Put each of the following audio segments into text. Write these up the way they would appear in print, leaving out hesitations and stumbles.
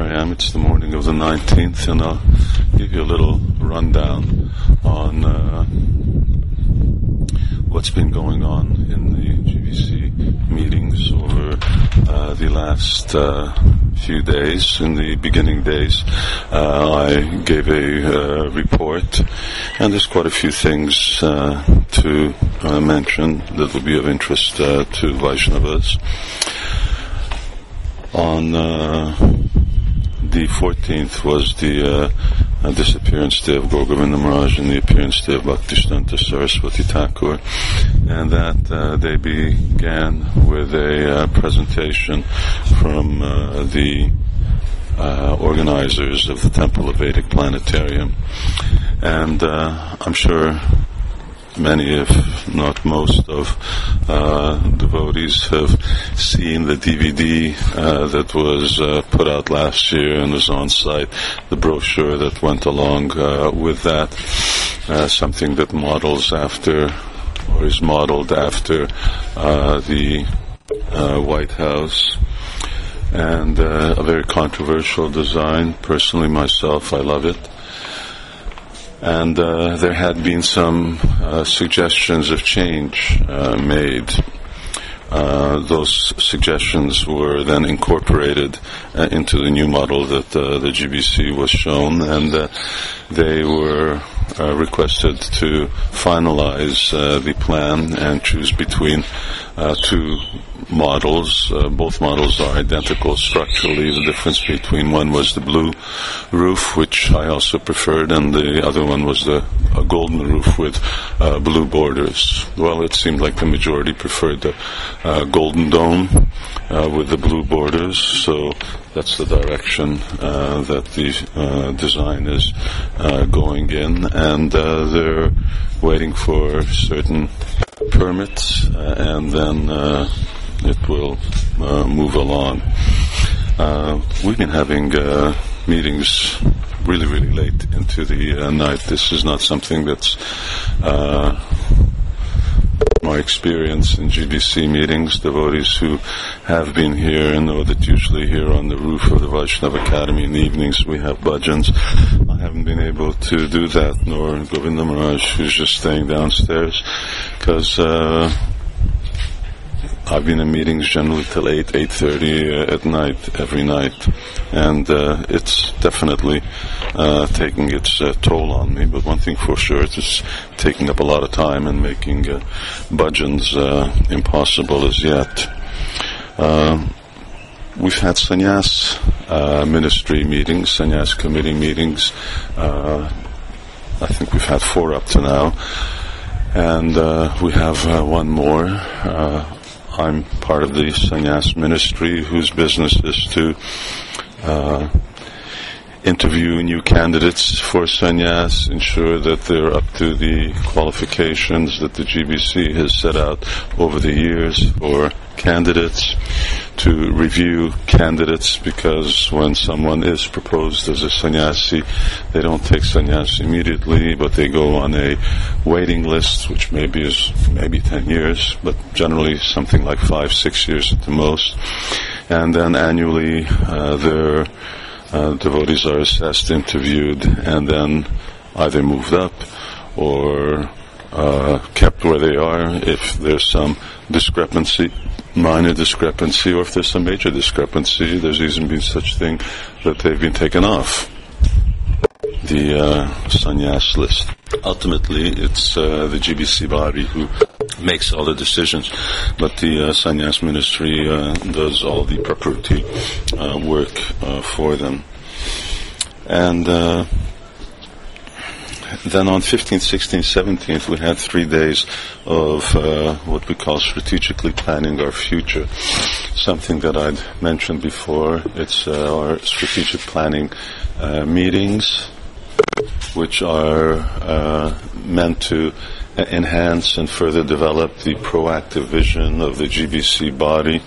I am. It's the morning of the 19th, and I'll give you a little rundown on what's been going on in the GBC meetings over the last few days. In the beginning days, I gave a report, and there's quite a few things to mention that will be of interest to Vaishnavas. On the 14th was the disappearance day of Gaur Govinda Maharaj and the appearance day of Bhaktisiddhanta Saraswati Thakur, and that they began with a presentation from the organizers of the Temple of Vedic Planetarium. And I'm sure many, if not most, of devotees have seen the DVD that was put out last year and was on site, the brochure that went along with that, something that models after, or is modeled after, the White House, and a very controversial design. Personally, myself, I love it. And there had been some suggestions of change made. Those suggestions were then incorporated into the new model that the GBC was shown, and they were requested to finalize the plan and choose between two models. Both models are identical structurally. The difference between one was the blue roof, which I also preferred, and the other one was the golden roof with blue borders. Well, it seemed like the majority preferred the golden dome with the blue borders, so that's the direction that the design is going in, and they're waiting for certain permits, and then it will move along. We've been having meetings really, really late into the night. This is not something that's my experience in GBC meetings. Devotees who have been here know that usually here on the roof of the Vaishnava Academy in the evenings we have bhajans. I haven't been able to do that, nor Govinda Maharaj, who's just staying downstairs, because I've been in meetings generally till 8:30 at night, every night, and it's definitely taking its toll on me. But one thing for sure, it's taking up a lot of time and making bhajans impossible as yet. We've had sannyas ministry meetings, sannyas committee meetings. I think we've had 4 up to now, and we have one more. I'm part of the sannyas ministry, whose business is to interview new candidates for sannyas, ensure that they're up to the qualifications that the GBC has set out over the years for candidates, to review candidates, because when someone is proposed as a sannyasi, they don't take sannyas immediately, but they go on a waiting list, which is 10 years, but generally something like 5-6 years at the most. And then annually their devotees are assessed, interviewed, and then either moved up or kept where they are if there's some discrepancy, minor discrepancy, or if there's some major discrepancy. There's even been such thing that they've been taken off the sannyas list. Ultimately, it's the GBC body who makes all the decisions, but the sannyas ministry does all the preparatory work for them. And then on 15th, 16th, 17th, we had 3 days of what we call strategically planning our future. Something that I'd mentioned before. It's our strategic planning meetings, which are meant to enhance and further develop the proactive vision of the GBC body,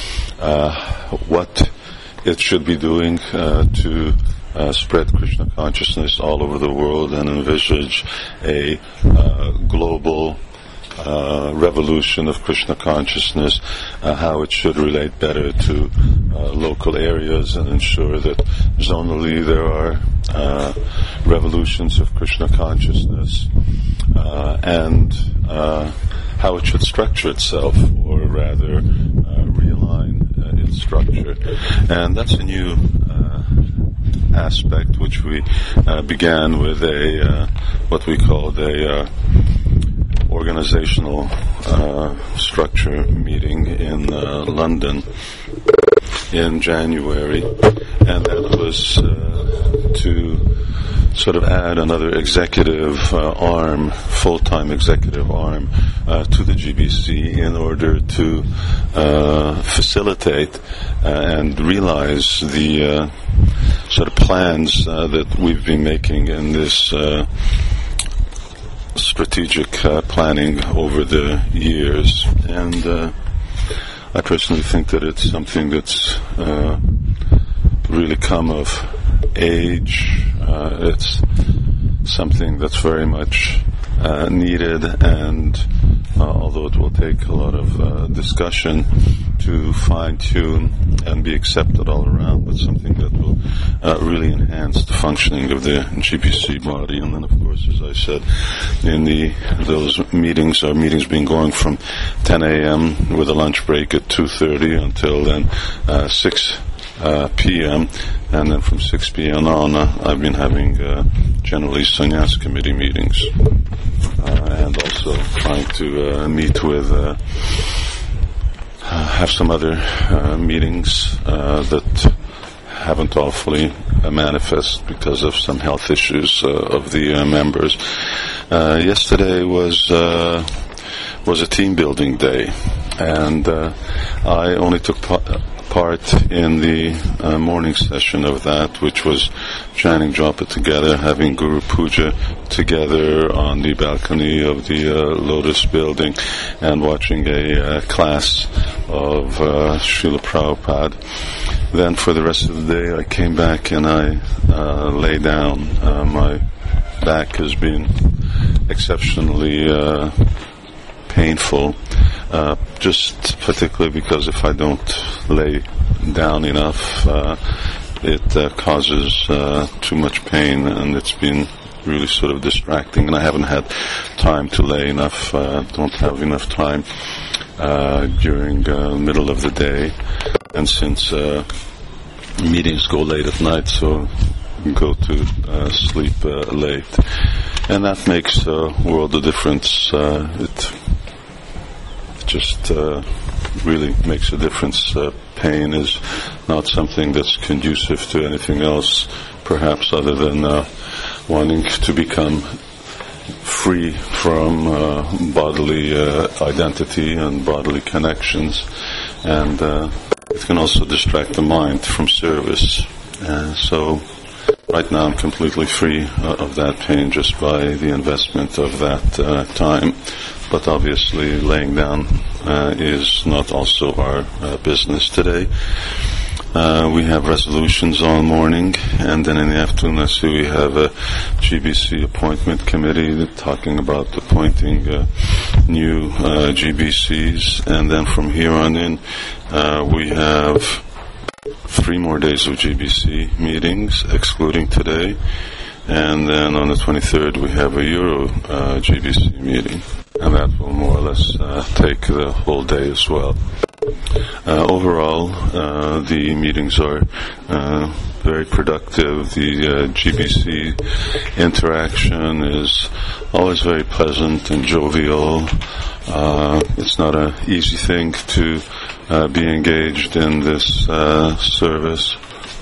what it should be doing to spread Krishna consciousness all over the world and envisage a global revolution of Krishna consciousness, how it should relate better to local areas and ensure that zonally there are revolutions of Krishna consciousness, and how it should structure itself, or rather realign its structure. And that's a new aspect which we began with a what we called a organizational structure meeting in London in January, and that was to sort of add another executive arm, full-time executive arm to the GBC in order to facilitate and realize the sort of plans that we've been making in this strategic planning over the years. And I personally think that it's something that's really come of age. It's something that's very much needed, and although it will take a lot of discussion to fine-tune and be accepted all around, but something that will really enhance the functioning of the GBC body. And then, of course, as I said, in those meetings, our meetings been going from 10 a.m. with a lunch break at 2:30 until then 6 p.m. and then from 6 p.m. on, I've been having generally sannyas committee meetings, and also trying to meet with, have some other meetings that haven't all fully manifest because of some health issues of the members. Yesterday was a team building day, and I only took part in the morning session of that, which was chanting japa together, having Guru Puja together on the balcony of the Lotus building, and watching a class of Srila Prabhupada. Then for the rest of the day I came back and I lay down. My back has been exceptionally painful, just particularly because if I don't lay down enough, it causes too much pain, and it's been really sort of distracting, and I haven't had time to lay enough, don't have enough time during the middle of the day, and since meetings go late at night, so go to sleep late, and that makes a world of difference. It just really makes a difference. Pain is not something that's conducive to anything else, perhaps, other than wanting to become free from bodily identity and bodily connections, and it can also distract the mind from service. So right now I'm completely free of that pain just by the investment of that time. But obviously laying down is not also our business today. We have resolutions all morning, and then in the afternoon I see we have a GBC appointment committee talking about appointing new GBCs, and then from here on in we have 3 more days of GBC meetings, excluding today, and then on the 23rd we have a Euro GBC meeting, and that will more or less take the whole day as well. Overall, the meetings are very productive. The GBC interaction is always very pleasant and jovial. It's not an easy thing to be engaged in this service.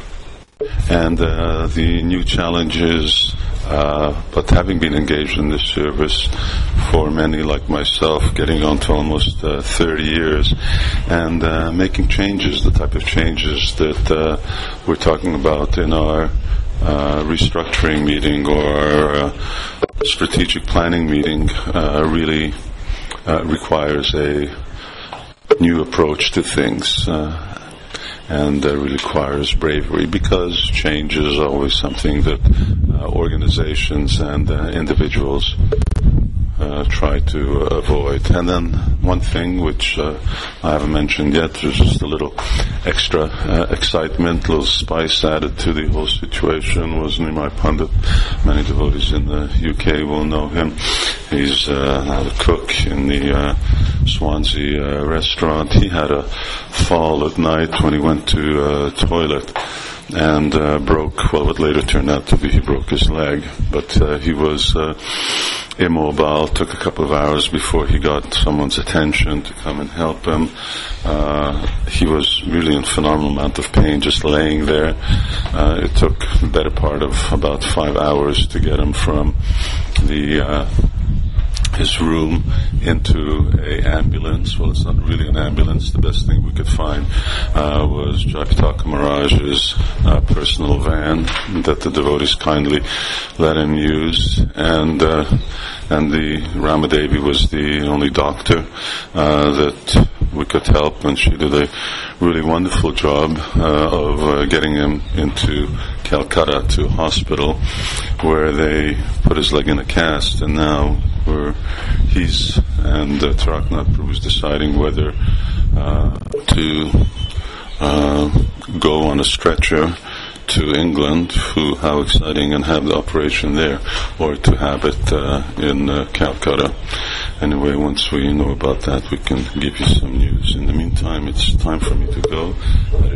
And the new challenges, but having been engaged in this service for many like myself, getting on to almost 30 years, and making changes, the type of changes that we're talking about in our restructuring meeting or our strategic planning meeting, really requires a new approach to things. And really requires bravery, because change is always something that organizations and individuals try to avoid. And then one thing which I haven't mentioned yet, there's just a little extra excitement, a little spice added to the whole situation, was Nimai Pandit. Many devotees in the UK will know him. He's now the cook in the Swansea restaurant. He had a fall at night when he went to toilet and broke, well, what later turned out to be he broke his leg, but he was immobile. Took a couple of hours before he got someone's attention to come and help him. He was really in phenomenal amount of pain just laying there. It took the better part of about 5 hours to get him from his room into a ambulance. Well, it's not really an ambulance. The best thing we could find was Jagtaka Maharaj's personal van that the devotees kindly let him use, and the Ramadevi was the only doctor that we could help, and she did a really wonderful job of getting him into Calcutta to a hospital where they put his leg in a cast, and now he's and Taraknath Prabhu is deciding whether to go on a stretcher to England, how exciting, and have the operation there, or to have it in Calcutta. Anyway, once we know about that, we can give you some news. In the meantime, it's time for me to go.